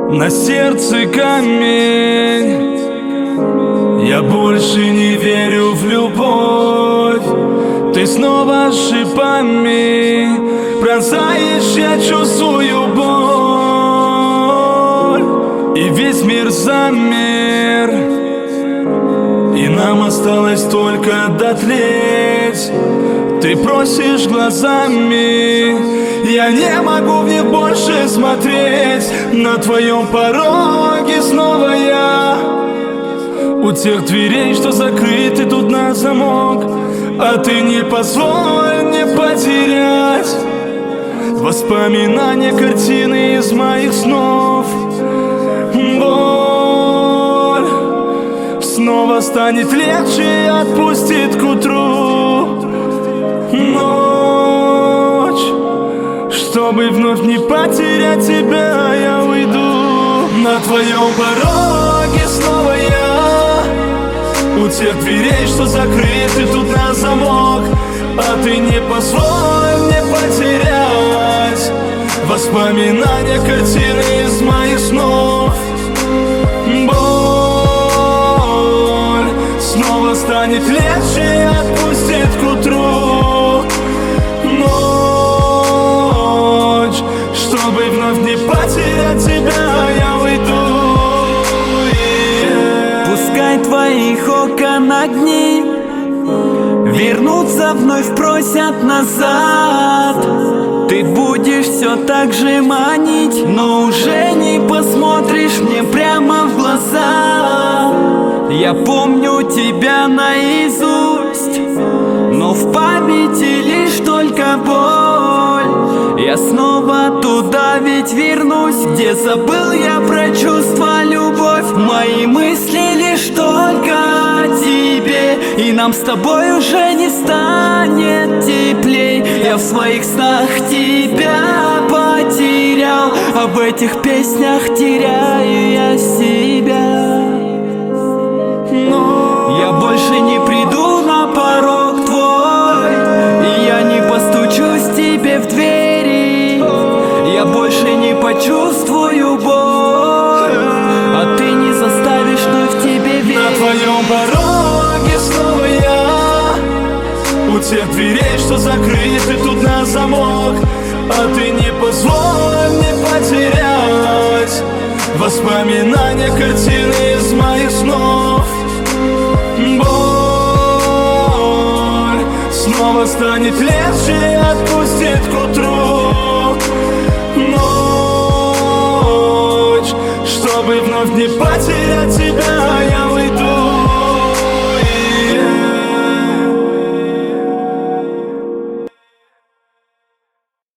На сердце камень, я больше не верю в любовь. Ты снова шипами пронзаешь, я чувствую боль. И весь мир замер, и нам осталось только дотлеть. Ты просишь глазами, я не могу в них больше смотреть. На твоем пороге снова я, у тех дверей, что закрыты тут на замок. А ты не позволь мне потерять воспоминания, картины из моих снов. Боль снова станет легче и отпустит к утру. Ночь, чтобы вновь не потерять тебя, я уйду. На твоем пороге снова я, у тех дверей, что закрыты тут на замок. А ты не позволь мне потерять воспоминания, картины из моих снов. Боль снова станет легче и отпустит к утру. Ночь, чтобы вновь не потерять тебя, я уйду. Пускай твоих окон огни вернуться вновь просят назад. Ты будешь все так же манить, но уже не посмотришь мне прямо в глаза. Я помню тебя наизусть, но в памяти лишь только боль. Я снова туда ведь вернусь, где забыл я про чувства, любовь. Мои мысли лишь только о тебе, и нам с тобой уже не станет теплей. Я в своих снах тебя потерял, а в этих песнях теряю я себя. Но я больше не приду на порог твой, и я не постучусь тебе в двери. Я больше не почувствую боль, а ты не заставишь вновь в тебе верить. На твоем пороге снова я, у тех дверей, что закрыты тут на замок. А ты не позволь мне потерять воспоминания, картины из моих снов. Боль снова станет легче и отпустит к утру.